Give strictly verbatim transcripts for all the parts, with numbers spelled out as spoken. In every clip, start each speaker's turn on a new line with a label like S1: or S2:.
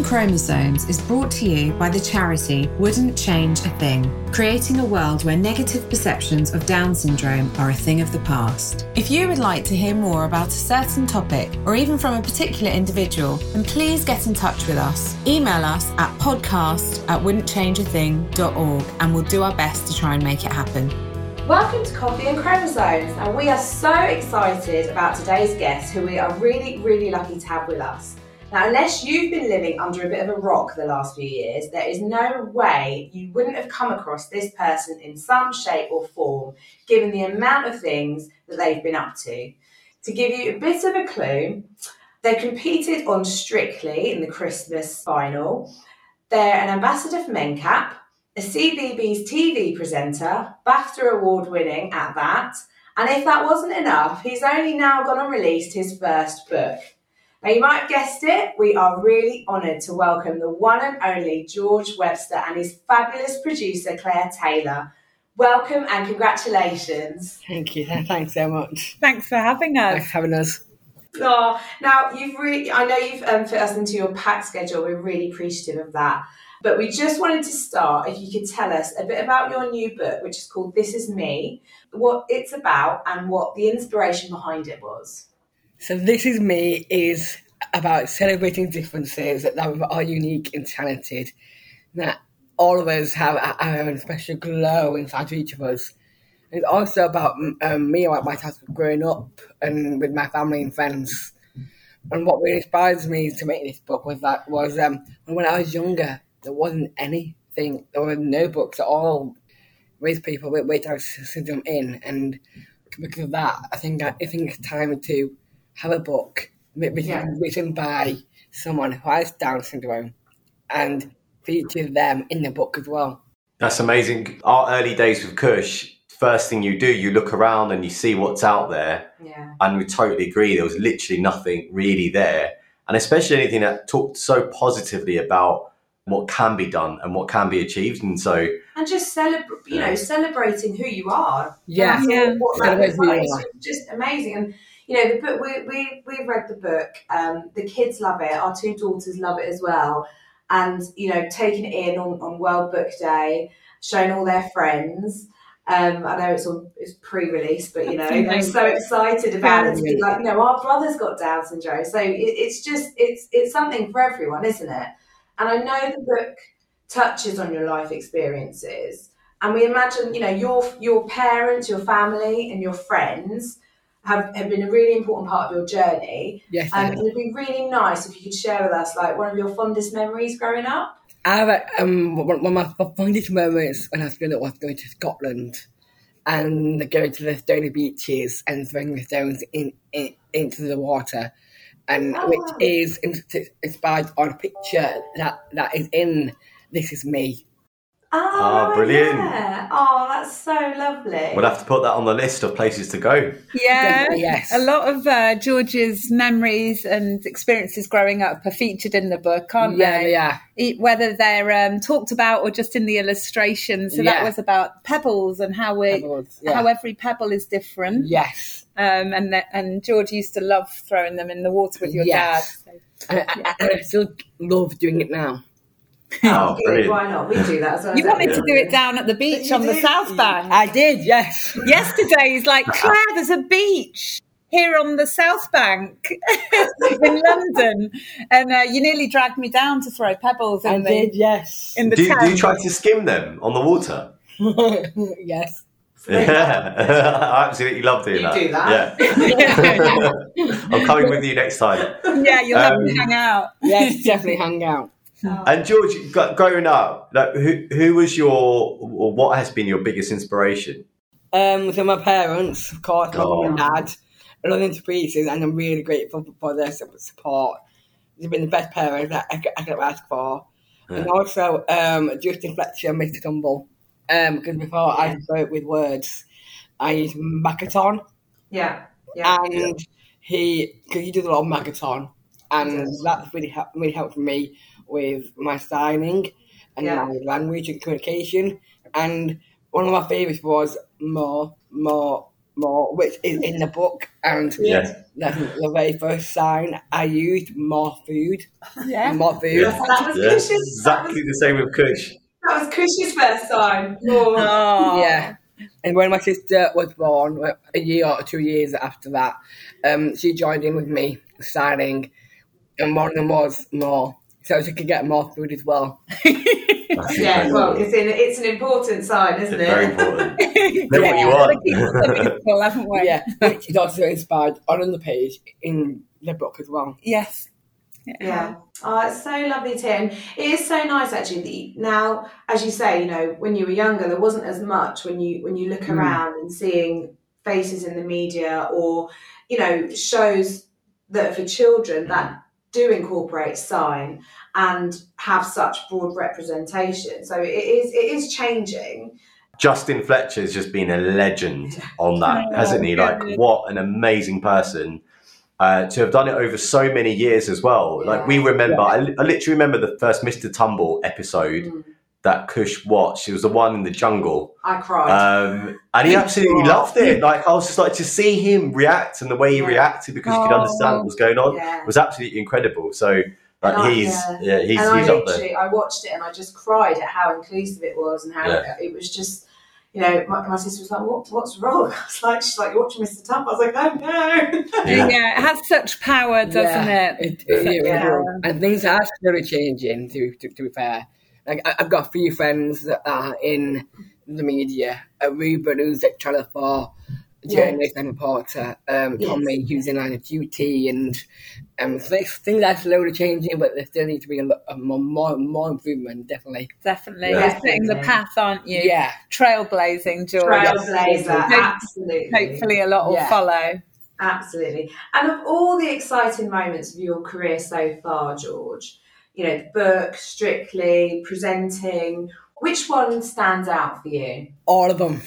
S1: and Chromosomes is brought to you by the charity Wouldn't Change a Thing, creating a world where negative perceptions of Down syndrome are a thing of the past. If you would like to hear more about a certain topic, or even from a particular individual, then please get in touch with us. Email us at podcast at wouldn't change a thing dot org and we'll do our best to try and make it happen.
S2: Welcome to Coffee and Chromosomes, and we are so excited about today's guest, who we are really, really lucky to have with us. Now, unless you've been living under a bit of a rock the last few years, there is no way you wouldn't have come across this person in some shape or form, given the amount of things that they've been up to. To give you a bit of a clue, they competed on Strictly in the Christmas final. They're an ambassador for MenCap, a C B B S T V presenter, BAFTA award winning at that. And if that wasn't enough, he's only now gone and released his first book. Now, you might have guessed it, we are really honoured to welcome the one and only George Webster and his fabulous producer, Claire Taylor. Welcome and congratulations.
S3: Thank you. Thanks so much.
S4: Thanks for having us.
S3: Thanks for having us.
S2: Oh, now, you've really, I know you've um, fit us into your packed schedule. We're really appreciative of that. But we just wanted to start, if you could tell us a bit about your new book, which is called This Is Me, what it's about and what the inspiration behind it was.
S3: So This Is Me is about celebrating differences that are unique and talented, that all of us have our own special glow inside each of us. It's also about um, me and my childhood growing up and with my family and friends. And what really inspired me to make this book was that was um, when I was younger, there wasn't anything, there were no books at all with people with, with Down syndrome in, and because of that, I think I, I think it's time to have a book written, yeah. written by someone who has Down syndrome and feature them in the book as well.
S5: That's amazing. Our early days with Kush, first thing you do, you look around and you see what's out there,
S2: yeah.
S5: and we totally agree. There was literally nothing really there, and especially anything that talked so positively about what can be done and what can be achieved. And so
S2: and just celebrate, you know, celebrating who you are.
S3: Yeah,
S2: yeah. What that
S3: looks
S2: like. It's just amazing. And you know, the book, we we we've read the book. Um, the kids love it. Our two daughters love it as well. And you know, taking it in on, on World Book Day, showing all their friends. Um, I know it's all it's pre-release, but you know, they're so excited about it to be like, you know, our brother's got Down syndrome. So it, it's just it's it's something for everyone, isn't it? And I know the book touches on your life experiences. And we imagine, you know, your your parents, your family and your friends have, have been a really important part of your journey.
S3: Yes.
S2: And it would be really nice if you could share with us, like, one of your fondest memories growing up.
S3: I have, um, one of my fondest memories when I was growing up was going to Scotland and going to the stony beaches and throwing the stones in, in, into the water. And oh. which is inspired on a picture that, that is in This Is Me.
S2: Oh,
S5: oh brilliant.
S2: Yeah. Oh, that's so lovely.
S5: We'll have to put that on the list of places to go.
S4: Yeah,
S3: yes.
S4: A lot of uh, George's memories and experiences growing up are featured in the book, aren't
S3: yeah,
S4: they?
S3: Yeah,
S4: yeah. Whether they're um, talked about or just in the illustrations. So
S3: yeah.
S4: that was about pebbles and how we,
S3: pebbles, yeah.
S4: how every pebble is different.
S3: Yes.
S4: Um, and that, and George used to love throwing them in the water with your
S3: yes.
S4: dad. So,
S3: and,
S4: yeah.
S3: and I still love doing it now.
S2: Oh, good. Why not? We do that as well.
S4: You wanted to do it down at the beach on the South Bank.
S3: I did, yes.
S4: Yesterday, he's like, Claire, there's a beach here on the South Bank in London. And uh, you nearly dragged me down to throw pebbles in
S3: I
S4: the
S3: did, yes.
S4: In the
S5: do,
S4: tank.
S5: do you try to skim them on the water?
S3: Yes.
S5: Yeah, I absolutely love doing
S2: you
S5: that.
S2: You do that?
S5: Yeah. I'm coming with you next time.
S4: Yeah, you'll have
S5: Um,
S4: to hang out.
S3: Yes, definitely hang out.
S2: Oh.
S5: And George, g- growing up, like, who who was your, or what has been your biggest inspiration?
S3: Um, so my parents, of course, my
S5: Oh.
S3: mum and dad, I love them to pieces, and I'm really grateful for their support. They've been the best parents that I could, I could ask for.
S5: Yeah.
S3: And also, um, Justin Fletcher and Mister Tumble, um, because before
S2: Yeah.
S3: I spoke with words, I used Magaton,
S2: Yeah. Yeah.
S3: and he, because he does a lot of Magaton, and
S2: Yes.
S3: that's really helped, really helped me with my signing and
S2: Yeah.
S3: my language and communication. And one of my favourites was more, more, more, which is in the book. And
S5: Yeah.
S3: that's the very first sign I used, more food.
S4: Yeah.
S3: More food.
S5: Yeah.
S2: That was
S5: Yeah.
S2: Kush's. That
S5: Exactly
S2: was,
S5: the same with Kush.
S2: that was Kush's first sign. Oh.
S4: Oh.
S3: Yeah. And when my sister was born, well, a year or two years after that, um, she joined in with me signing, and one of them was more, so she could get more food as well.
S5: That's
S2: Yeah,
S5: incredible.
S2: well, it's, in, it's an important sign, isn't
S5: It's
S2: it?
S5: very important. Know what you
S4: Gotta keep it
S5: want.
S4: simple, haven't we?
S3: Yeah, which is also inspired on the page in the book as well.
S4: Yes.
S2: Yeah. Oh, it's so lovely to hear. And it is so nice actually that you, now, as you say, you know, when you were younger, there wasn't as much when you when you look
S3: Mm.
S2: around and seeing faces in the media or, you know, shows that are for children that do incorporate sign and have such broad representation. So it is it is changing.
S5: Justin Fletcher's just been a legend on that, hasn't he? Like, what an amazing person. Uh, to have done it over so many years as well.
S2: Yeah.
S5: Like, we remember, I, I literally remember the first Mister Tumble episode
S2: Mm.
S5: that Kush watched. It was the one in the jungle.
S2: I cried.
S5: Um, and he absolutely loved it. Like, I was just like, to see him react and the way he
S2: Yeah.
S5: reacted because he could
S4: Oh.
S5: understand what was going on
S2: Yeah.
S5: was absolutely incredible. So, like,
S2: And I-
S5: he's,
S2: yeah.
S5: yeah, he's,
S2: and
S5: he's
S2: I
S5: up there.
S2: literally, I watched it and I just cried at how inclusive it was and how
S5: Yeah.
S2: it, it was just, you know, my, my sister was like, what, what's wrong? I was like, she's like, you're watching Mister Tumble. I was like, oh no.
S5: Yeah.
S4: Yeah, it has such power, doesn't
S3: Yeah,
S4: it?
S3: It, it, really
S2: Yeah.
S3: does. And things are slowly changing, to, to, to be fair. Like, I, I've got a few friends that are in the media. Uh, Ruben, who's at Channel four,
S2: Yeah.
S3: journalist and reporter. Um,
S2: Yes.
S3: Tommy, who's in Line of Duty. And um, things, things are slowly changing, but there still needs to be a lot a more, more, more improvement, definitely.
S4: Definitely.
S5: Yeah.
S4: You're setting the path, aren't you?
S3: Yeah.
S4: Trailblazing, George.
S2: Trailblazer,
S3: Yes.
S2: absolutely.
S4: Hopefully a lot will
S3: Yeah.
S4: follow.
S2: Absolutely. And of all the exciting moments of your career so far, George, you know, the book, Strictly, presenting, which one stands out for you?
S3: All of them.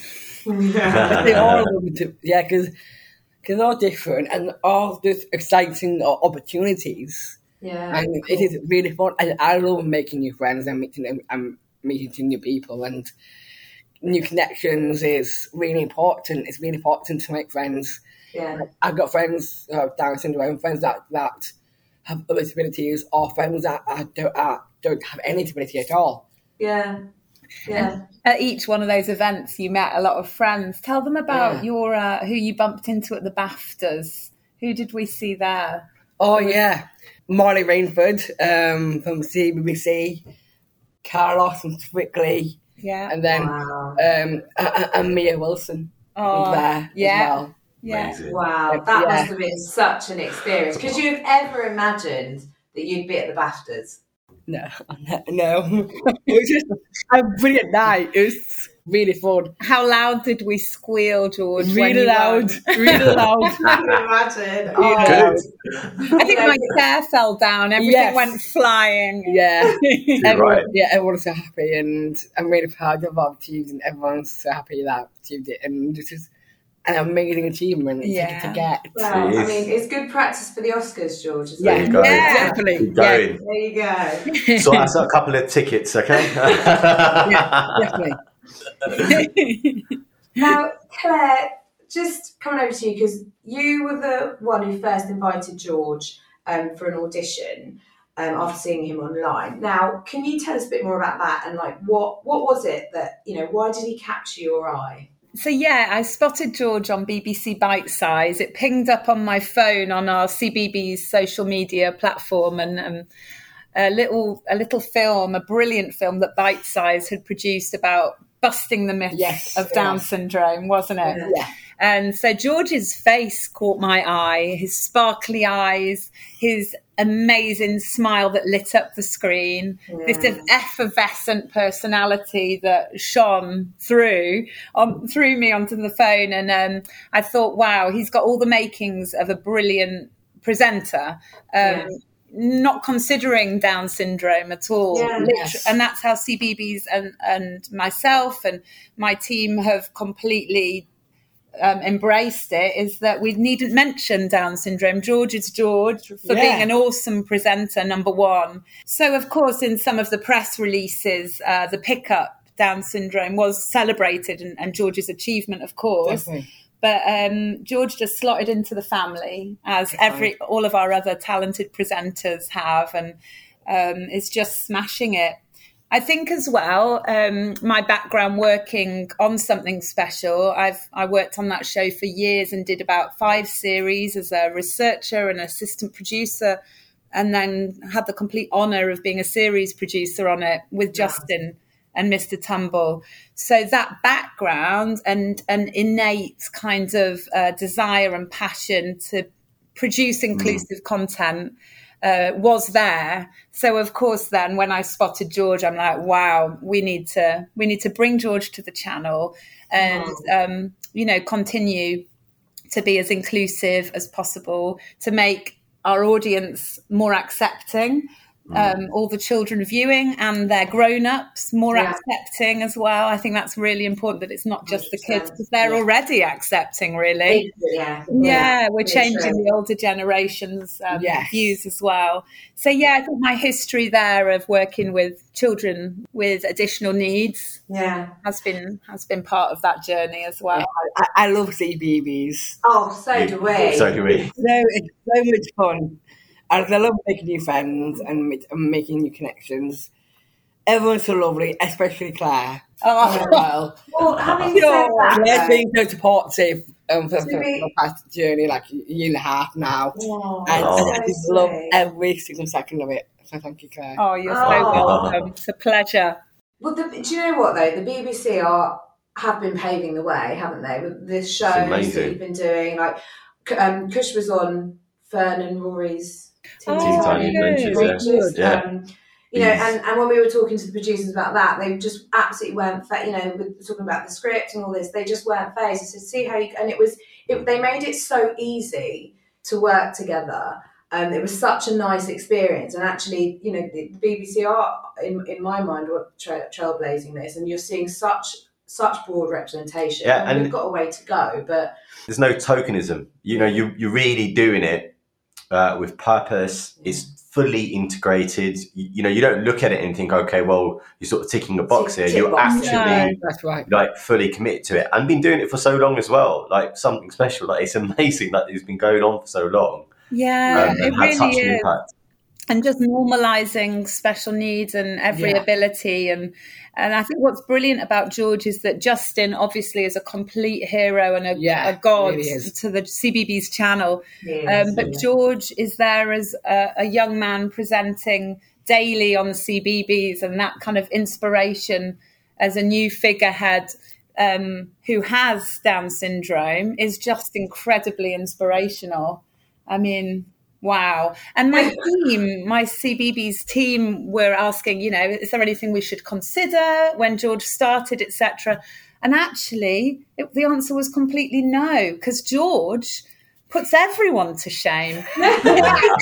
S3: I think all of them, to, yeah, because they're all different and all just exciting opportunities.
S2: Yeah.
S3: And it is really fun. I, I love making new friends and meeting and meeting new people, and new connections is really important. It's really important to make friends.
S2: Yeah.
S3: I've got friends who have Down syndrome, friends that, that have other disabilities, or friends that are, don't, are, don't have any disability at all.
S2: Yeah. Yeah.
S4: At each one of those events, you met a lot of friends. Tell them about
S3: Yeah.
S4: your uh, who you bumped into at the BAFTAs. Who did we see there?
S3: Oh, yeah. Molly Rainford um, from C B B C, Carlos from Strictly,
S4: Yeah.
S3: and then
S2: Wow.
S3: um, and, and Mia Wilson was
S4: Oh,
S3: there
S4: yeah.
S3: as well.
S4: Yeah.
S5: Amazing.
S2: Wow. That
S3: Yeah.
S2: must have been such an experience. Could you have ever imagined that you'd be at the BAFTAs?
S3: No, no. It was just a brilliant night. It was really fun.
S4: How loud did we squeal, George? when
S3: Really
S4: you
S3: loud.
S4: won?
S3: Really loud.
S2: I can imagine. Oh,
S5: Good.
S4: I think my chair fell down. Everything
S3: Yes.
S4: went flying.
S3: Yeah. Everyone,
S5: right.
S3: yeah, everyone's so happy, and I'm really proud of our teams, and everyone's so happy that we achieved it, and this is an amazing achievement to-
S4: Yeah.
S3: to get.
S2: Well,
S5: It
S2: I
S5: is.
S2: mean, it's good practice for the Oscars, George. Isn't
S3: Yeah,
S5: There
S2: it?
S5: you go.
S4: Yeah.
S3: definitely.
S5: Keep
S3: Yeah,
S5: going.
S2: There you go.
S5: So that's a couple of tickets, okay?
S3: yeah, definitely.
S2: Now, Claire, just coming over to you because you were the one who first invited George um, for an audition um, after seeing him online. Now, can you tell us a bit more about that and like what what was it that, you know, why did he capture your eye?
S4: So yeah, I spotted George on B B C Bite Size. It pinged up on my phone on our C B B's social media platform, and um, a little a little film, a brilliant film that Bite Size had produced about busting the myth
S3: Yes,
S4: of Down
S3: yeah.
S4: syndrome, wasn't it?
S2: Yeah.
S3: Yeah.
S4: And so George's face caught my eye, his sparkly eyes, his amazing smile that lit up the screen, this
S2: Yeah.
S4: effervescent personality that shone through on through me onto the phone. And um, I thought, wow, he's got all the makings of a brilliant presenter. Um,
S2: Yeah.
S4: Not considering Down syndrome at all.
S2: Yeah.
S4: Lit-
S3: Yes.
S4: And that's how C B B's and, and myself and my team have completely um, embraced it, is that we needn't mention Down syndrome. George is George for
S3: Yeah.
S4: being an awesome presenter, number one. So, of course, in some of the press releases, uh, the pickup Down syndrome was celebrated, and, and George's achievement, of course.
S3: Definitely.
S4: But um, George just slotted into the family, as every all of our other talented presenters have, and um, is just smashing it. I think as well, um, my background working on Something Special, I've I worked on that show for years and did about five series as a researcher and assistant producer, and then had the complete honour of being a series producer on it with Justin and Mister Tumble. So that background and an innate kind of uh, desire and passion to produce inclusive mm. content Uh, was there. So of course then when I spotted George, I'm like, wow, we need to we need to bring George to the channel and oh. um, you know, continue to be as inclusive as possible, to make our audience more accepting, um, all the children viewing and their grown-ups more yeah. accepting as well. I think that's really important, that it's not just one hundred percent the kids, because they're yeah. already accepting, really.
S2: Yeah,
S4: yeah, yeah we're changing the older generation's um, yes. views as well. So yeah, I think my history there of working with children with additional needs
S2: yeah.
S4: has been has been part of that journey as well.
S3: Yeah, I, I love C B B S.
S2: Oh, so do we.
S5: So do we.
S3: So it's so much fun. I love making new friends and making new connections. Everyone's so lovely, especially Claire.
S2: Oh, well. Well, having said that,
S3: Claire's been so supportive um, for, for the past journey, like a year and a half now.
S2: Oh,
S3: and
S2: oh,
S3: I just love every single second of it. So thank you, Claire.
S4: Oh, you're
S2: oh.
S4: so welcome. It's a pleasure.
S2: Well, the, do you know what, though? The B B C are have been paving the way, haven't they? With this show that you've been doing. Like, um, Kush was on Fern and Rory's
S5: Teen oh, Tiny Adventures, yeah.
S2: Um, you know, and, and when we were talking to the producers about that, they just absolutely weren't, fa- you know, with talking about the script and all this, they just weren't phased. I said, see how you, and it was, it, they made it so easy to work together. Um, it was such a nice experience. And actually, you know, the, the B B C are, in, in my mind, were tra- trailblazing this, and you're seeing such such broad representation.
S5: Yeah, and
S2: we've got a way to go, but
S5: there's no tokenism. You know, you, you're really doing it Uh, with purpose. It's fully integrated. You, you know, you don't look at it and think, okay, well, you're sort of ticking a box
S2: Tick,
S5: here.
S2: tick
S5: You're
S2: box.
S5: actually
S3: no, that's right.
S5: like fully committed to it, and been doing it for so long as well. Like Something Special. Like it's amazing that it's been going on for so long.
S4: Yeah,
S5: um,
S4: it
S5: had
S4: really
S5: such
S4: is.
S5: an impact.
S4: And just normalising special needs and every
S3: yeah.
S4: ability. And and I think what's brilliant about George is that Justin obviously is a complete hero and a,
S3: yeah,
S4: a god
S3: really
S4: to the C B B S channel.
S2: Yes,
S4: um, but
S2: yeah.
S4: George is there as a, a young man presenting daily on the C B B S, and that kind of inspiration as a new figurehead um, who has Down syndrome is just incredibly inspirational. I mean... Wow. And my team, my C B B S team were asking, you know, is there anything we should consider when George started, et cetera. And actually, it, the answer was completely no, because George puts everyone to shame. He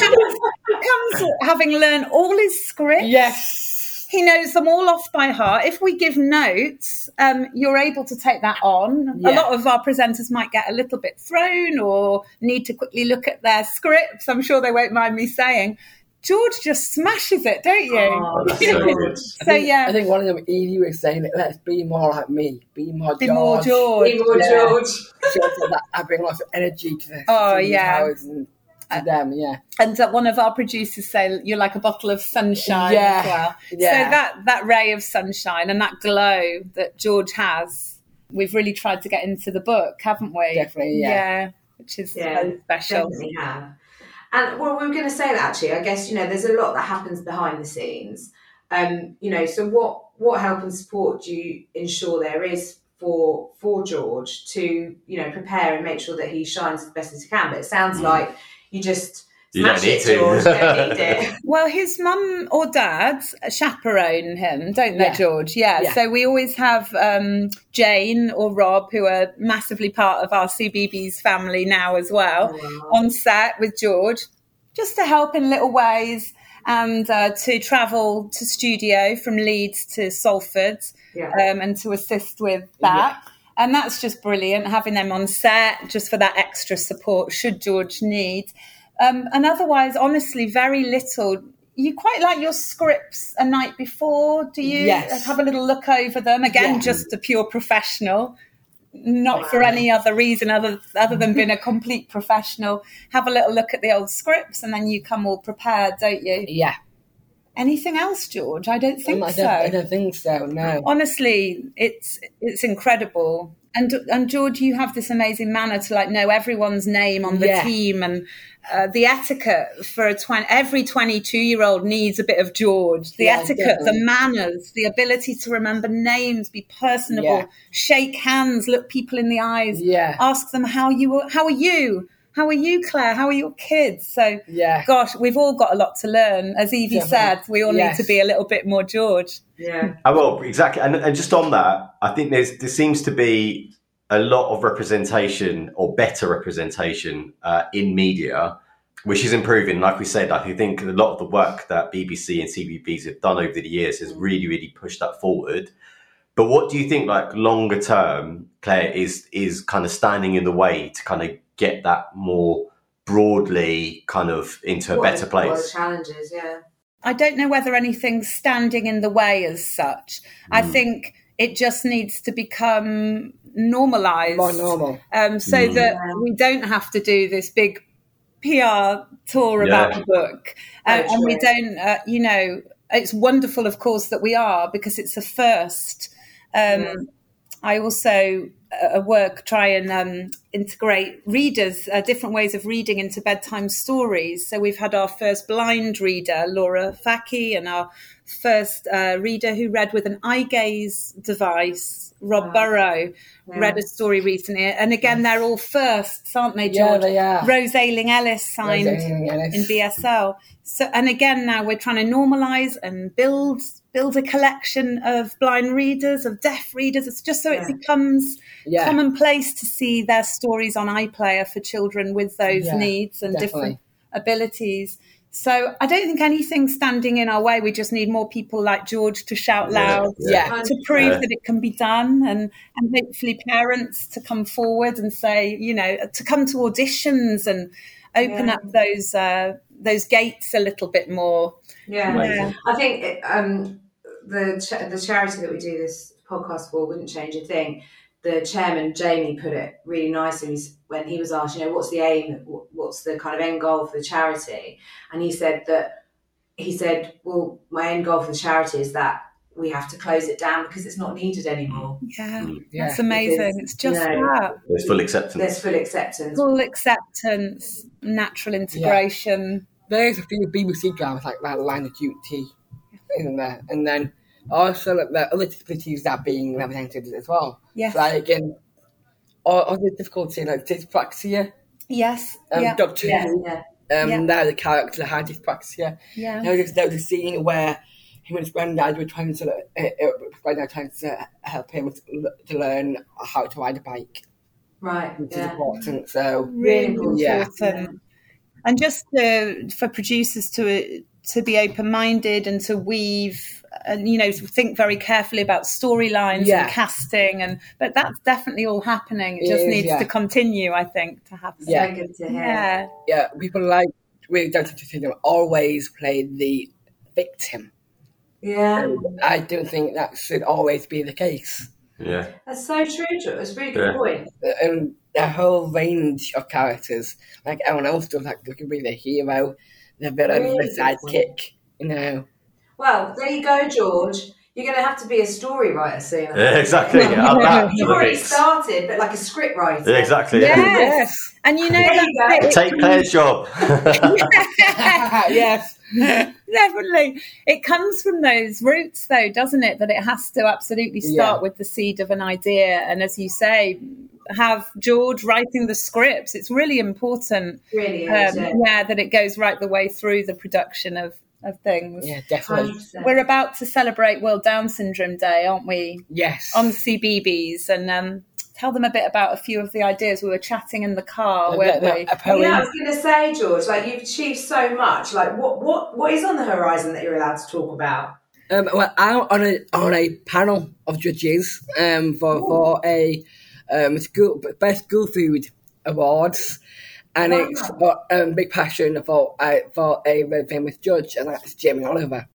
S4: comes having learned all his scripts.
S3: Yes.
S4: He knows them all off by heart. If we give notes, um, you're able to take that on.
S3: Yeah.
S4: A lot of our presenters might get a little bit thrown or need to quickly look at their scripts. I'm sure they won't mind me saying. George just smashes it, don't you?
S2: Oh, that's so good.
S4: So, yeah.
S3: I think one of them, Edie, was saying, let's be more like me. Be more
S4: Be
S3: George.
S4: more George.
S2: Be more
S3: Yeah.
S2: George.
S3: So that I bring lots of energy to the
S4: Oh,
S3: to the
S4: yeah.
S3: house and to them, yeah.
S4: And uh, one of our producers say you're like a bottle of sunshine
S3: Yeah,
S4: as well.
S3: yeah.
S4: So that, that ray of sunshine and that glow that George has, we've really tried to get into the book, haven't we?
S3: Definitely, yeah.
S4: Yeah, which is
S2: Yeah,
S4: so special.
S2: definitely have. And well, we were going to say that actually. I guess, you know, there's a lot that happens behind the scenes. Um, you know, so what what help and support do you ensure there is for for George to, you know, prepare and make sure that he shines as best as he can? But it sounds mm. like you just
S5: You
S2: smash
S5: don't need
S2: it,
S5: to.
S2: George. You don't need it.
S4: Well, his mum or dad chaperone him, don't they,
S3: Yeah.
S4: George? Yeah.
S3: Yeah.
S4: So we always have um, Jane or Rob, who are massively part of our C B B S family now as well,
S2: Wow.
S4: on set with George, just to help in little ways and uh, to travel to studio from Leeds to Salford
S2: Yeah.
S4: um, and to assist with that.
S3: Yeah.
S4: And that's just brilliant, having them on set just for that extra support should George need. Um, and otherwise, honestly, very little. you quite like your scripts a night before, do you?
S3: Yes.
S4: Have a little look over them. Again,
S3: Yeah.
S4: just a pure professional, not for any other reason other, other than being a complete professional. Have a little look at the old scripts and then you come all prepared, don't you?
S3: Yeah.
S4: Anything else, George? I don't think
S3: I
S4: so.
S3: don't, I don't think so, no.
S4: Honestly, it's it's incredible. And and George, you have this amazing manner to like know everyone's name on the
S3: Yeah.
S4: team, and uh, the etiquette for a twenty every twenty-two-year-old needs a bit of George. The
S3: Yeah,
S4: etiquette,
S3: definitely.
S4: the manners, the ability to remember names, be personable,
S3: Yeah.
S4: shake hands, look people in the eyes,
S3: Yeah.
S4: ask them how you how are you. How are you, Claire? How are your kids? So,
S3: Yeah.
S4: gosh, we've all got a lot to learn. As Evie
S3: Definitely.
S4: said, we all
S3: Yes.
S4: need to be a little bit more George.
S2: Yeah.
S5: I will, exactly. And, and just on that, I think there's there seems to be a lot of representation or better representation uh, in media, which is improving. Like we said, I think a lot of the work that B B C and C B B S have done over the years has really, really pushed that forward. But what do you think, like longer term, Claire, is is kind of standing in the way to kind of get that more broadly kind of into a
S2: What
S5: better
S2: are- What are the
S5: place?
S2: challenges? Yeah.
S4: I don't know whether anything's standing in the way as such. I think it just needs to become normalised.
S3: More normal.
S4: Um, so
S5: Mm.
S4: that we don't have to do this big P R tour about
S5: Yeah.
S4: the book. Uh,
S2: Very
S4: and we
S2: true.
S4: don't, uh, you know, it's wonderful, of course, that we are, because it's a first. Um,
S2: Yeah.
S4: I also uh, work, try and um, integrate readers, uh, different ways of reading into bedtime stories. So we've had our first blind reader, Laura Faki, and our first uh, reader who read with an eye gaze device, Rob
S2: Wow.
S4: Burrow,
S2: Yeah.
S4: read a story recently. And again, they're all firsts, aren't they,
S3: Yeah,
S4: George?
S3: they are.
S4: Rose Ayling-Ellis signed
S3: Ayling Ellis.
S4: in B S L. So, and again, now we're trying to normalise and build build a collection of blind readers, of deaf readers. It's just so it
S2: Yeah.
S4: becomes
S3: Yeah.
S4: commonplace to see their stories on iPlayer for children with those
S3: Yeah,
S4: needs and
S3: definitely.
S4: different abilities. So I don't think anything's standing in our way. We just need more people like George to shout loud,
S3: Yeah.
S4: to prove
S5: Yeah.
S4: that it can be done, and, and hopefully parents to come forward and say, you know, to come to auditions and open
S2: Yeah.
S4: up those uh, those gates a little bit more.
S2: Yeah,
S5: Amazing.
S2: I think it, um, the ch- the charity that we do this podcast for wouldn't change a thing. The chairman Jamie put it really nicely when he was asked, you know, what's the aim, what's the kind of end goal for the charity, and he said that he said, well, my end goal for the charity is that we have to close it down because it's not needed anymore.
S4: Yeah,
S3: Yeah.
S4: that's amazing.
S2: Because,
S4: It's just
S2: you know,
S4: that
S5: There's full acceptance.
S2: There's full acceptance.
S4: full acceptance, natural integration.
S3: There's a few B B C dramas like that, Line of Duty, isn't there? And then also like, the other disabilities that are being represented as well.
S4: Yes.
S3: Like in all other difficulty like dyspraxia.
S4: Yes.
S3: Um,
S4: yeah.
S3: Doctor
S2: Yeah,
S3: Who,
S2: yeah.
S3: um,
S4: Yeah.
S3: now the character had dyspraxia.
S4: Yeah.
S3: There was, there was a scene where him and his granddad were trying to, uh, uh, granddad trying to help him to, to learn how to ride a bike,
S2: Right.
S3: which is
S2: Yeah.
S3: important. So
S4: Really
S2: important.
S3: Yeah.
S4: important. And just to, for producers to to be open minded and to weave and you know to think very carefully about storylines
S3: Yeah.
S4: and casting, and but that's definitely all happening. It
S3: It
S4: just
S3: is,
S4: needs
S3: yeah.
S4: to continue, I think, to happen.
S3: Yeah.
S2: So good to hear.
S4: Yeah.
S3: yeah, people like really Down syndrome always play the victim.
S2: Yeah.
S3: I don't think that should always be the case.
S5: Yeah.
S2: That's so true, Joe. It's a really good
S5: Yeah.
S2: point.
S3: And a whole range of characters, like everyone else does, like they can be the hero, the villain,
S2: Really
S3: the
S2: good
S3: sidekick, you know.
S2: Well, there you go, George. You're going to have to be a story writer soon. I
S5: Yeah,
S2: think.
S5: exactly. Add that to
S2: You've
S5: the
S2: already
S5: mix.
S2: started, but like a script writer.
S5: Yeah, exactly.
S4: Yeah.
S5: Yeah.
S4: Yes. And you know
S2: There you
S4: that
S2: go.
S5: Take Claire's job.
S3: Yes.
S4: Definitely. It comes from those roots, though, doesn't it? That it has to absolutely start
S3: Yeah.
S4: with the seed of an idea. And as you say, have George writing the scripts. It's really important,
S2: Really
S4: um,
S2: is.
S4: yeah.
S2: yeah.
S4: that it goes right the way through the production of, of things.
S3: Yeah,
S2: one
S3: definitely.
S2: hundred percent.
S4: We're about to celebrate World Down Syndrome Day, aren't we?
S3: Yes.
S4: On C B B S. And um, tell them a bit about a few of the ideas. We were chatting in the car,
S3: Uh,
S4: weren't
S3: no,
S4: we?
S3: a
S2: Well,
S3: poem.
S2: yeah, I was going to say, George, like you've achieved so much. Like, what, what, what is on the horizon that you're allowed to talk about?
S3: Um, well, I'm on a on a panel of judges um, for for a um, school best school food awards, And
S2: Wow.
S3: it's got a um, big passion for, uh, for a very famous judge, and that's Jamie Oliver.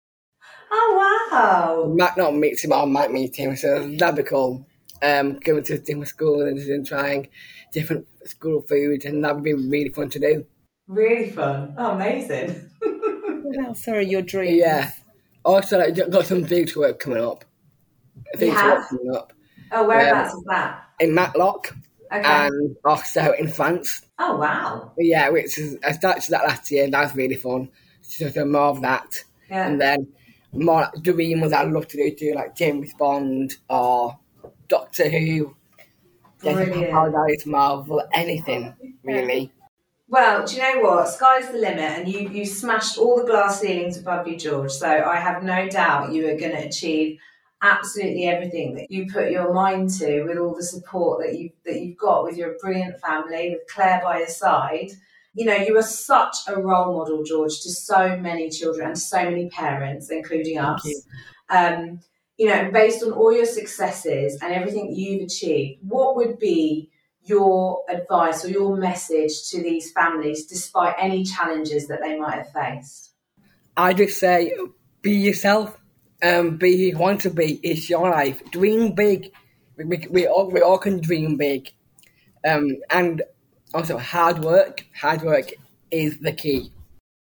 S2: Oh, wow.
S3: Matt not meets him, I might meet him, so that'd be cool. Um, going to different schools and, and trying different school food, and that'd be really fun to do.
S2: Really fun. Oh, amazing.
S4: What else are your dreams?
S3: Yeah. Also, like, got some theatre work coming up. Theatre
S2: have?
S3: work coming up
S2: Oh, whereabouts is that?
S3: in Matlock
S2: Okay.
S3: and also in France.
S2: Oh, wow.
S3: Yeah, which is, I started that last year. That was really fun. So, so more of that,
S2: Yeah.
S3: and then more like dreams I'd love to do, do like James Bond or Doctor Who,
S2: Brilliant.
S3: Paradise, Marvel, anything really.
S2: Well, do you know what? Sky's the limit, and you you smashed all the glass ceilings above you, George. So I have no doubt you are going to achieve absolutely everything that you put your mind to, with all the support that you that you've got with your brilliant family, with Claire by your side. You know, you are such a role model, George, to so many children and so many parents, including us.
S3: you.
S2: Um, you know, based on all your successes and everything that you've achieved, what would be your advice or your message to these families despite any challenges that they might have faced?
S3: I just say, be yourself. Um, be who you want to be. It's your life. Dream big. We, we, we, all, we all can dream big. Um, and also hard work. Hard work is the key.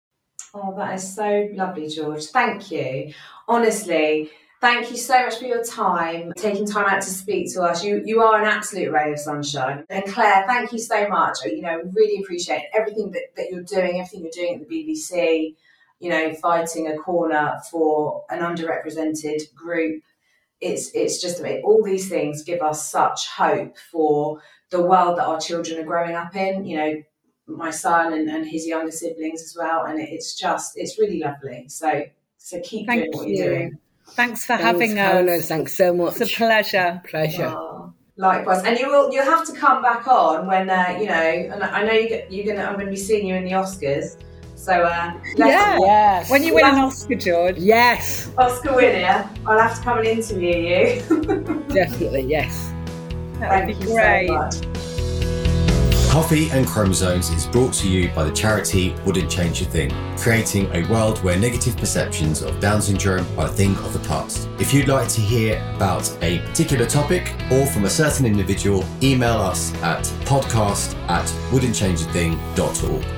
S2: Oh, that is so lovely, George. Thank you. Honestly, thank you so much for your time, taking time out to speak to us. You you are an absolute ray of sunshine. And Claire, thank you so much. You know, we really appreciate everything that, that you're doing, everything you're doing at the B B C, you know, fighting a corner for an underrepresented group. It's it's just all these things give us such hope for the world that our children are growing up in, you know, my son and, and his younger siblings as well. And it's just, it's really lovely. So, so keep
S4: Thank
S2: doing what
S4: you.
S2: you're doing.
S4: Thanks for
S3: Thanks,
S4: having
S3: Hannah.
S4: us.
S3: Thanks so much.
S4: It's a pleasure.
S3: Pleasure.
S2: Oh, likewise. And you will, you'll have to come back on when, uh, you know, and I know you get, you're going to, I'm going to be seeing you in the Oscars. So, uh, let's-
S4: Yeah.
S3: Yes.
S4: When you win an Oscar, George.
S3: Yes.
S2: Oscar winner, I'll have to come and interview you.
S3: Definitely, yes.
S4: That would
S2: Thank
S4: be
S2: you
S4: great.
S2: so much.
S5: Coffee and Chromosomes is brought to you by the charity Wouldn't Change a Thing, creating a world where negative perceptions of Down syndrome are a thing of the past. If you'd like to hear about a particular topic or from a certain individual, email us at podcast at wouldn't change a thing dot org.